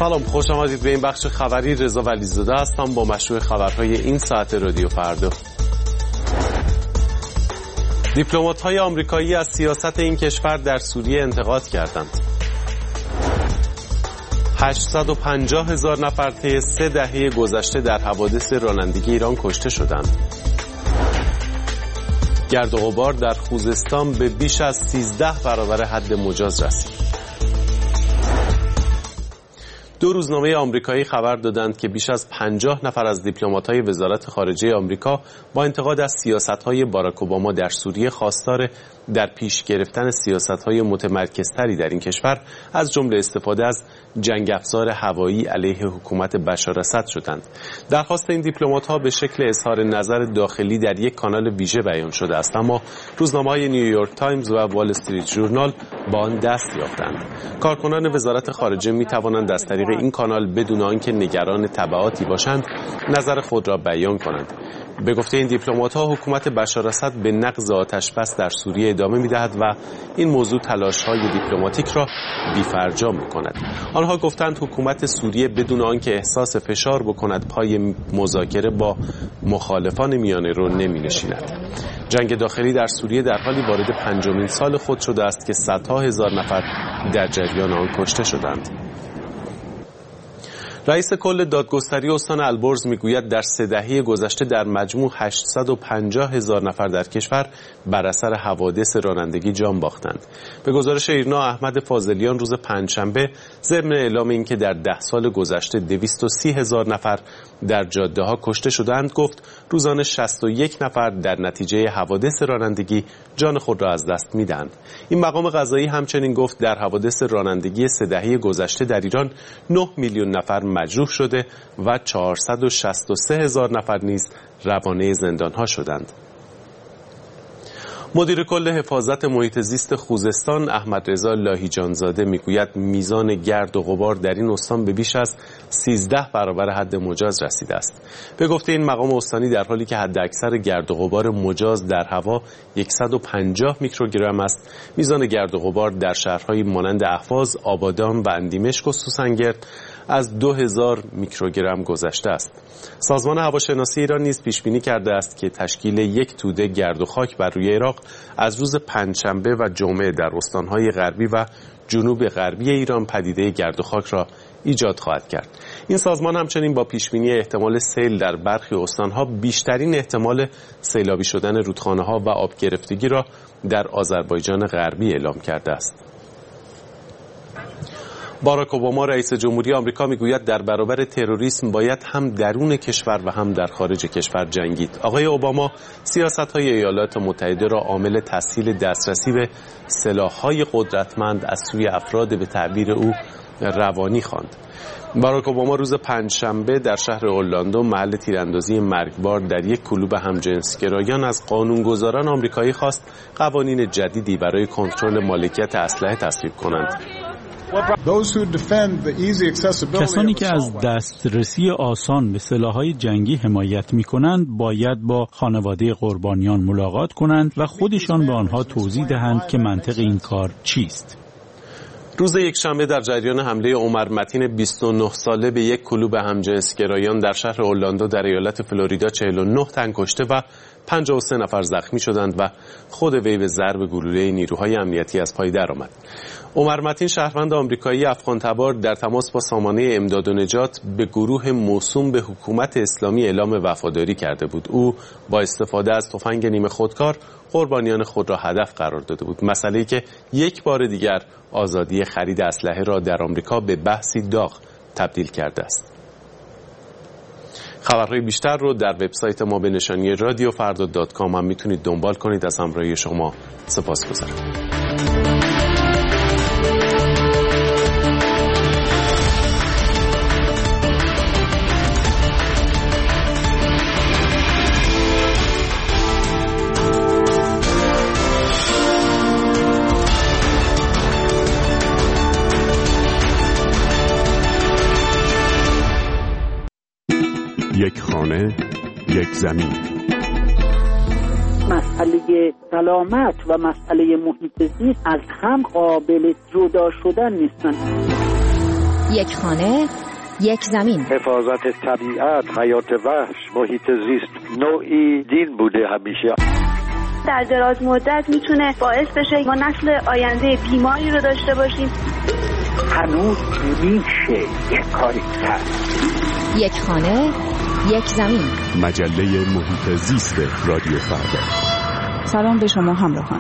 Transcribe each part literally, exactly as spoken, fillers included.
سلام، خوش آمدید به این بخش خبری. رضا ولیزاده هستم با مشروع خبرهای این ساعت رادیو فردا. دیپلمات‌های آمریکایی از سیاست این کشور در سوریه انتقاد کردند. هشتصد و پنجاه هزار نفر طی سه دهه گذشته در حوادث رانندگی ایران کشته شدند. گرد و غبار در خوزستان به بیش از سیزده برابر حد مجاز رسید. دو روزنامه آمریکایی خبر دادند که بیش از پنجاه نفر از دیپلمات‌های وزارت خارجه آمریکا با انتقاد از سیاست‌های باراک اوباما در سوریه خواستار در پیش گرفتن سیاست‌های متمرکزتری در این کشور از جمله استفاده از جنگ افزار هوایی علیه حکومت بشار اسد شدند. درخواست این دیپلمات‌ها به شکل اظهار نظر داخلی در یک کانال ویژه بیان شده است، اما روزنامه‌های نیویورک تایمز و وال استریت ژورنال با آن دست یافتند. کارکنان وزارت خارجه می‌توانند از طریق این کانال بدون آنکه نگران تبعاتی باشند نظر خود را بیان کنند. به گفته این دیپلمات‌ها حکومت بشار اسد به نقض آتش‌بس در سوریه ادامه می‌دهد و این موضوع تلاش‌های دیپلماتیک را بی‌فرجا می‌کند. آنها گفتند حکومت سوریه بدون آنکه احساس فشار بکند پای مذاکره با مخالفان میانه‌رو نمی‌نشیند. جنگ داخلی در سوریه در حالی وارد پنجمین سال خود شده است که صدها هزار نفر در جریان آن کشته شدند. رئیس کل دادگستری استان البرز میگوید در سه دهه گذشته در مجموع هشتصد و پنجاه هزار نفر در کشور بر اثر حوادث رانندگی جان باختند. به گزارش ایرنا، احمد فاضلیان روز پنجشنبه ضمن اعلام اینکه در ده سال گذشته دویست و سی هزار نفر در جاده‌ها کشته شدند گفت روزانه شصت و یک نفر در نتیجه حوادث رانندگی جان خود را از دست میدهند. این مقام قضایی همچنین گفت در حوادث رانندگی سه دهه گذشته در ایران نه میلیون نفر مجروح شده و چهارصد و شصت و سه هزار نفر نیز روانه زندان‌ها شدند. مدیر کل حفاظت محیط زیست خوزستان احمد رضا لاهیجانزاده میگوید میزان گرد و غبار در این استان به بیش از سیزده برابر حد مجاز رسیده است. به گفته این مقام استانی در حالی که حد اکثر گرد و غبار مجاز در هوا صد و پنجاه میکروگرم است، میزان گرد و غبار در شهرهای مانند اهواز، آبادان و اندیمشک و سوسنگرد از دو هزار میکروگرم گذشته است. سازمان هواشناسی ایران نیز پیش بینی کرده است که تشکیل یک توده گرد و خاک بر روی عراق از روز پنجشنبه و جمعه در استانهای غربی و جنوب غربی ایران پدیده گرد و خاک را ایجاد خواهد کرد. این سازمان همچنین با پیش بینی احتمال سیل در برخی استانها بیشترین احتمال سیلابی شدن رودخانه‌ها و آب گرفتگی را در آذربایجان غربی اعلام کرده است. باراک اوباما رئیس جمهوری آمریکا میگوید در برابر تروریسم باید هم درون کشور و هم در خارج کشور جنگید. آقای اوباما سیاست‌های ایالات متحده را عامل تسهیل دسترسی به سلاح‌های قدرتمند از سوی افراد به تعبیر او روانی خواند. باراک اوباما روز پنجشنبه در شهر اورلاندو محل تیراندازی مرگبار در یک کلوب همجنسگرایان از قانونگذاران آمریکایی خواست قوانین جدیدی برای کنترل مالکیت اسلحه تصویب کنند. کسانی که از دسترسی آسان به سلاح‌های جنگی حمایت می‌کنند باید با خانواده قربانیان ملاقات کنند و خودشان به آنها توضیح دهند که منطق این کار چیست. روز یکشنبه در جریان حمله عمر متین بیست و نه ساله به یک کلوب همجنسگرایان در شهر اورلاندو در ایالت فلوریدا چهل و نه تن کشته و پنجاه و سه نفر زخمی شدند و خود وی به ضرب گلوله نیروهای امنیتی از پای درآمد. عمر متین شهروند آمریکایی افغان تبار در تماس با سامانه امداد و نجات به گروه موسوم به حکومت اسلامی اعلام وفاداری کرده بود. او با استفاده از تفنگ نیمه خودکار قربانیان خود را هدف قرار داده بود، مسئله‌ای که یک بار دیگر آزادی خرید اسلحه را در آمریکا به بحثی داغ تبدیل کرده است. خبرهای بیشتر رو در وبسایت ما به نشانی رادیو فردا دات کام هم میتونید دنبال کنید. از همراهی شما سپاسگزارم. یک خانه، یک زمین. مسئله سلامت و مسئله محیط زیست از هم قابل جدا شدن نیستن. یک خانه، یک زمین. حفاظت طبیعت، حیات وحش، محیط زیست نوعی دین بوده همیشه. در دراز مدت میتونه باعث بشه ما نسل آینده بیماری رو داشته باشیم. هنوز میشه یک کاری کرد. یک خانه، یک زمین. مجله محیط زیست رادیو فردا. سلام به شما همراهان.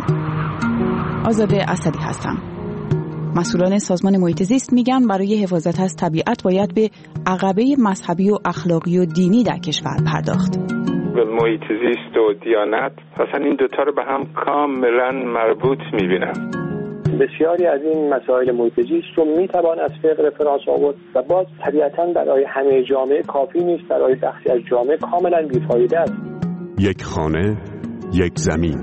آزاده اسدی هستم. مسئولان سازمان محیط زیست میگن برای حفاظت از طبیعت باید به عقبه مذهبی و اخلاقی و دینی در کشور پرداخت. به محیط زیست و دیانت اصلا این دوتا رو به هم کاملا مربوط میبینم. بسیاری از این مسائل محیط زیست رو میتوان از فقه رفرانس آورد و باز طبیعتاً برای همه جامعه کافی نیست، برای بخشی از جامعه کاملا بیفایده است. یک خانه، یک زمین.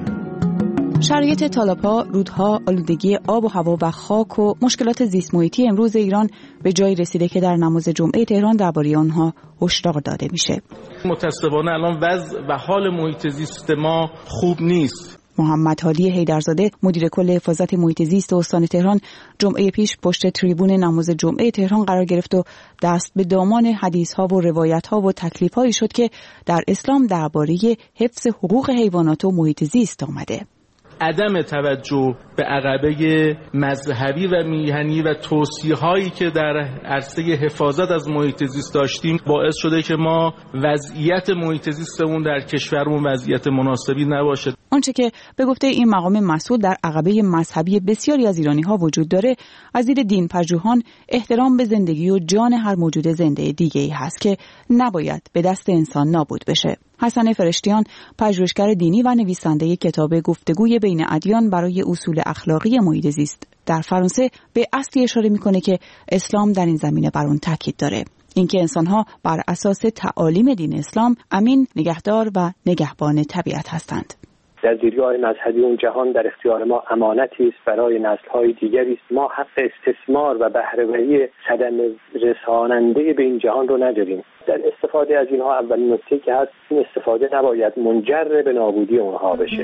شرایط تالاب‌ها، رودها، آلودگی آب و هوا و خاک و مشکلات زیست محیطی امروز ایران به جایی رسیده که در نماز جمعه تهران درباره آنها هشدار داده میشه. متأسفانه الان وضع و حال محیط زیست ما خوب نیست. محمد حالی حیدرزاده مدیر کل حفاظت محیط زیست استان تهران جمعه پیش پشت تریبون نماز جمعه تهران قرار گرفت و دست به دامان حدیث‌ها و روایت‌ها و تکلیف‌هایی شد که در اسلام درباره حفظ حقوق حیوانات و محیط زیست آمده. عدم توجه به عقبه مذهبی و میهنی و توصیه‌هایی که در عرصه حفاظت از محیط زیست داشتیم باعث شده که ما وضعیت محیط زیستمون در کشورمون وضعیت مناسبی نباشه. آنچه که به گفته این مقام مسئول در عقبه مذهبی بسیاری از ایرانی‌ها وجود داره، از دید دین پژوهان احترام به زندگی و جان هر موجود زنده دیگه‌ای هست که نباید به دست انسان نابود بشه. حسن فرشتیان پژوهشگر دینی و نویسنده کتاب گفتگوی بین ادیان برای اصول اخلاقی محیط زیست در فرانسه به اصلی اشاره میکنه که اسلام در این زمینه بر اون تاکید داره، اینکه انسان‌ها بر اساس تعالیم دین اسلام امین، نگهدار و نگهبان طبیعت هستند. در دیدگاه مذهبی اون جهان در اختیار ما امانتی است برای نسل‌های دیگری است. ما حق استثمار و بهره‌وری صدمه رساننده به این جهان رو نداریم. در استفاده از اینها اولین نکته که هست این استفاده نباید منجر به نابودی اونها بشه.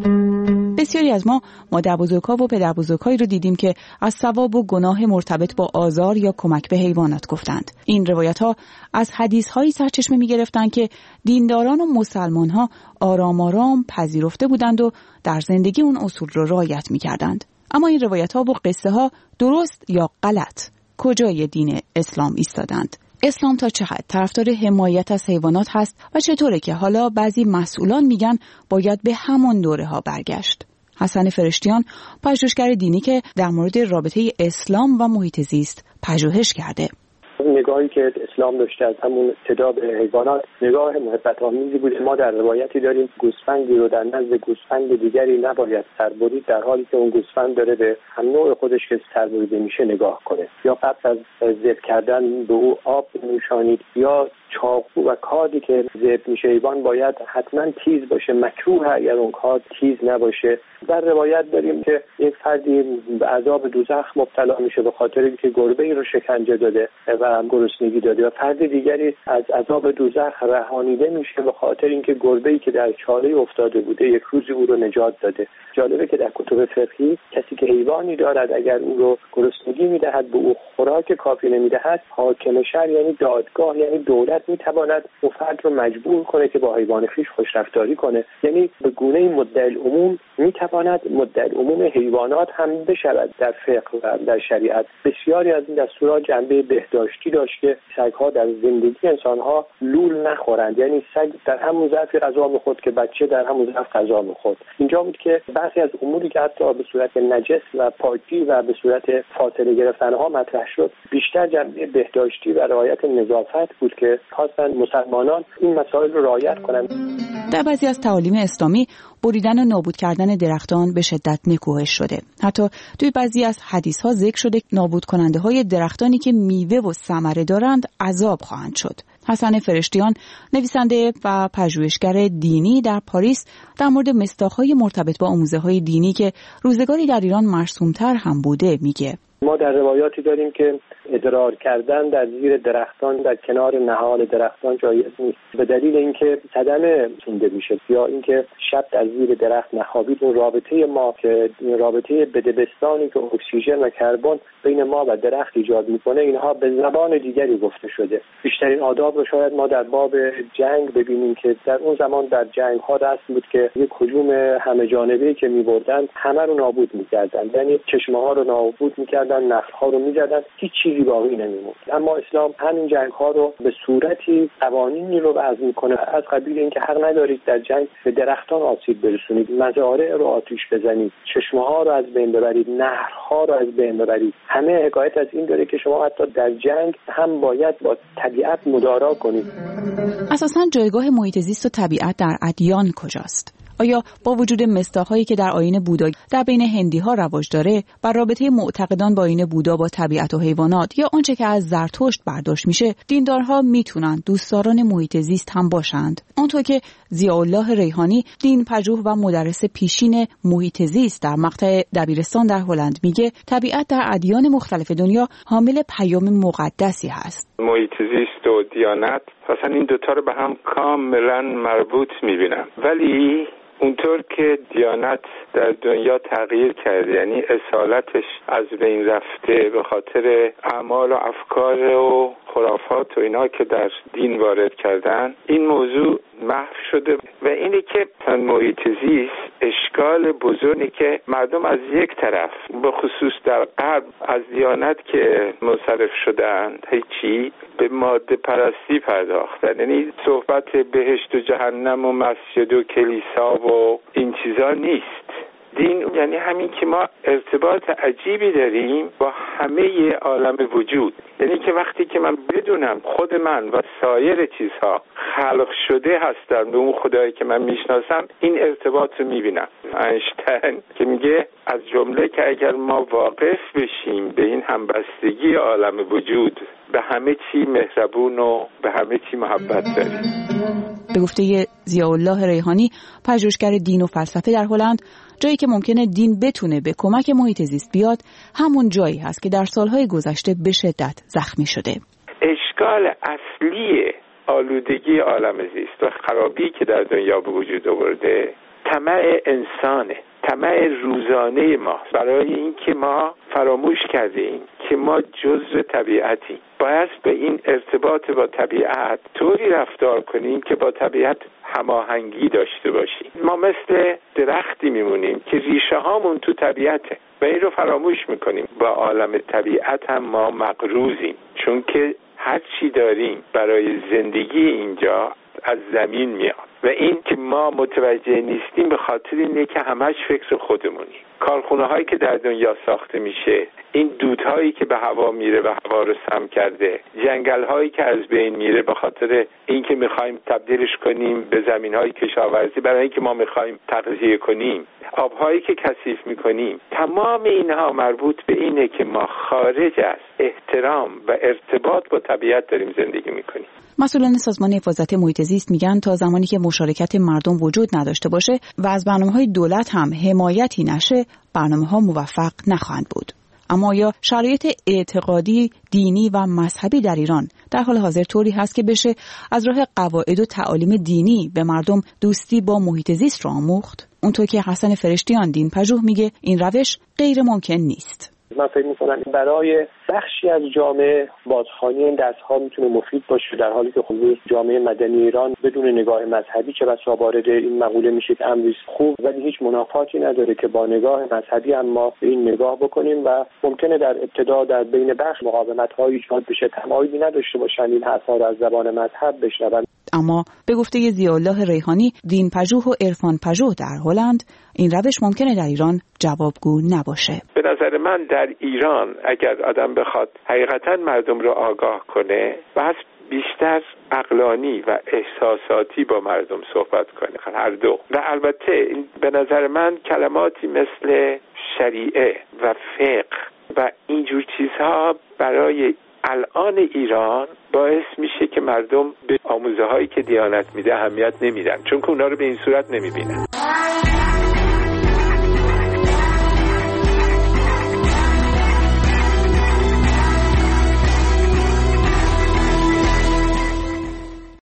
بسیاری از ما مادربزرگ‌ها و پدربزرگ‌هایی رو دیدیم که از ثواب و گناه مرتبط با آزار یا کمک به حیوانات گفتند. این روایت‌ها از حدیث‌هایی سرچشمه می‌گرفتند که دینداران و مسلمان‌ها آرام آرام پذیرفته بودند و در زندگی اون اصول رو رعایت می‌کردند. اما این روایت‌ها و قصه‌ها درست یا غلط کجای دین اسلام ایستادند؟ اسلام تا چه حد طرفدار حمایت از حیوانات هست و چطوره که حالا بعضی مسئولان میگن باید به همون دوره ها برگشت؟ حسن فرشتیان پژوهشگر دینی که در مورد رابطه اسلام و محیط زیست پژوهش کرده. نگاهی که اسلام داشته از همون ابتدا به حیوانات نگاه محبت آمیزی بود. ما در روایتی داریم گوسفندی رو در نزد گوسفند دیگری نباید سر برید، در حالی که اون گوسفند داره به هم نوع خودش که سر بریده میشه نگاه کنه، یا قبل از ذبح کردن به او آب نوشانید، یا چاقو و کادی که ذبح میشه حیوان باید حتما تیز باشه، مکروه اگر اون کاد تیز نباشه. در روایت داریم که یک فردی به عذاب دوزخ مبتلا میشه به خاطر اینکه گربه‌ای رو شکنجه داده و گرسنگی داده، و فرد دیگری از عذاب دوزخ رهانیده میشه به خاطر اینکه گربه‌ای که در چاله افتاده بوده یک روزی او رو نجات داده. جالبه که در کتب فقهی کسی که حیوانی دارد اگر او رو گرسنگی میدهد به او خوراک کافی نمیدهد، حاکم شهر یعنی دادگاه یعنی دولت میتواند اون فرد رو مجبور کنه که با حیوان خویش خوشرفتاری کنه. یعنی به گونه مدعی العموم میتواند مدعی العموم حیوانات هم بشود. در فقه و در شریعت بسیاری از این دستورات جنبه بهداشتی داشت که سگ‌ها در زندگی انسان‌ها لول نخورند، یعنی سگ در همون ظرف غذا می‌خورد که بچه در همون ظرف غذا می‌خورد. اینجا بود که بعضی از اموری که حتی به صورت نجس و پاکی و به صورت فاصله گرفتن‌ها مطرح شد بیشتر جنبه بهداشتی و رعایت نظافت بود که خواستن مسلمانان این مسائل رو رعایت کنند. در بعضی از تعالیم اسلامی بریدن و نابود کردن درختان به شدت نکوهش شده. حتی توی بعضی از حدیث‌ها ذکر شده نابود کننده های درختانی که میوه و ثمره دارند عذاب خواهند شد. حسن فرشتیان نویسنده و پژوهشگر دینی در پاریس در مورد مصداق‌های مرتبط با آموزه‌های دینی که روزگاری در ایران مرسوم‌تر هم بوده میگه ما در روایاتی داریم که ادرار کردن در زیر درختان در کنار نهال درختان جایز نیست، به دلیل اینکه صدمه سونده میشه یا اینکه شب در زیر درخت نخوابید. اون رابطه ما که رابطه بدبستانی که اکسیژن و کربن بین ما و درخت ایجاد میکنه، اینها به زبان دیگری گفته شده. بیشترین آداب رو شاید ما در باب جنگ ببینیم که در اون زمان در جنگ ها رسم بود که یک هجوم همه جانبه‌ای که می‌بردن همه رو نابود می‌کردن، یعنی چشمه ها رو نابود می‌کردن، نخل ها رو می‌زدن، هیچ چیزی باقی نمی‌موند. اما اسلام همین جنگ ها رو به صورتی قوانینی رو وضع می‌کنه از قبیل اینکه حق ندارید در جنگ به درختان آسیب برسونید، مزارع رو آتش بزنید، چشمه ها رو از بین ببرید، نهرها رو از بین ببرید. همه حکایت از این داره که شما حتی در جنگ هم باید با طبیعت مدارا کنید. اساساً جایگاه محیط زیست و طبیعت در ادیان کجاست؟ آیا با وجود مصداق‌هایی که در آیین بودا در بین هندی‌ها رواج داره، بر رابطه معتقدان با آیین بودا با طبیعت و حیوانات یا آنچه که از زرتشت برداشت میشه، دیندارها میتونن دوستداران محیط زیست هم باشند؟ اونطور که ضیاءالله ریحانی، دین پژوه و مدرس پیشین محیط زیست در مقطع دبیرستان در هلند میگه، طبیعت در ادیان مختلف دنیا حامل پیام مقدسی هست. محیط زیست و دیانت اصلا این دوتا رو به هم کاملا مربوط میبینم، ولی اونطور که دیانت در دنیا تغییر کرده، یعنی اصالتش از بین رفته به خاطر اعمال و افکار و خرافات و اینا که در دین وارد کردن، این موضوع محو شده. و اینه که محیط زیست اشکال بزرگی که مردم از یک طرف به خصوص در غرب از دیانت که منصرف شدند هیچی به ماده پرستی پرداختن، یعنی صحبت بهشت و جهنم و مسجد و کلیسا و این چیزا نیست. دین یعنی همین که ما ارتباط عجیبی داریم با همه عالم وجود، یعنی که وقتی که من بدونم خود من و سایر چیزها خلق شده هستن به اون خدایی که من میشناسم، این ارتباط رو میبینم. اینشتین که میگه از جمله که اگر ما واقف بشیم به این همبستگی عالم وجود، به همه چی مهربون و به همه چی محبت داریم. به گفته ضیاءالله ریحانی، پژوهشگر دین و فلسفه در هلند، جایی که ممکنه دین بتونه به کمک محیط زیست بیاد، همون جایی هست که در سالهای گذشته به شدت زخمی شده. اشکال اصلی آلودگی عالم زیست و خرابی که در دنیا به وجود آورده، طمع انسانه، طمع روزانه ما، برای اینکه ما فراموش کردیم که ما جزء طبیعتیم. باید به این ارتباط با طبیعت طوری رفتار کنیم که با طبیعت هماهنگی داشته باشیم. ما مثل درختی میمونیم که ریشه هامون تو طبیعته و این رو فراموش میکنیم. با عالم طبیعت هم ما مقروضیم، چون که هر چی داریم برای زندگی اینجا از زمین میاد و این که ما متوجه نیستیم به خاطر اینه که همش فکر خودمونیم. کارخونه هایی که در دنیا ساخته میشه، این دودهایی که به هوا میره و هوا رو سم کرده، جنگل هایی که از بین میره به خاطر اینکه میخوایم تبدیلش کنیم به زمین های کشاورزی برای اینکه ما میخوایم تغذیه کنیم، آبهایی که کثیف میکنیم، تمام اینها مربوط به اینه که ما خارج از احترام و ارتباط با طبیعت داریم زندگی میکنیم. مسئولان سازمان حفاظت محیط زیست میگن تا زمانی که مشارکت مردم وجود نداشته باشه و از برنامه‌های دولت هم حمایتی نشه، برنامه‌ها موفق نخواهند بود. اما یا شرایط اعتقادی، دینی و مذهبی در ایران در حال حاضر طوری هست که بشه از راه قواعد و تعالیم دینی به مردم دوستی با محیط زیست را آموخت؟ اونطور که حسن فرشتیان، دین پژوه، میگه این روش غیر ممکن نیست. من فکر می‌کنم برای بخشی از جامعه بازخوانی این درس‌ها میتونه مفید باشه، در حالی که خود جامعه مدنی ایران بدون نگاه مذهبی چه بسا وارد این مقوله میشه که امری خوب ولی هیچ منافاتی نداره که با نگاه مذهبی هم ما به این نگاه بکنیم و ممکنه در ابتدا در بین بخش مقاومت‌های ایجاد بشه، تمایلی نداشته باشن این حرفا رو از زبان مذهب بشنون. اما به گفته ضیاءالله ریحانی، دین پژوه و عرفان پژوه در هلند، این روش ممکنه در ایران جوابگو نباشه. به نظر من در ایران اگر آدم بخواد حقیقتا مردم رو آگاه کنه، بس بیشتر عقلانی و احساساتی با مردم صحبت کنه، هر دو. و البته به نظر من کلماتی مثل شریعه و فقه و اینجور چیزها برای الان ایران باعث میشه که مردم به آموزه هایی که دیانت میده اهمیت نمیدن، چون که اونا رو به این صورت نمیبینن.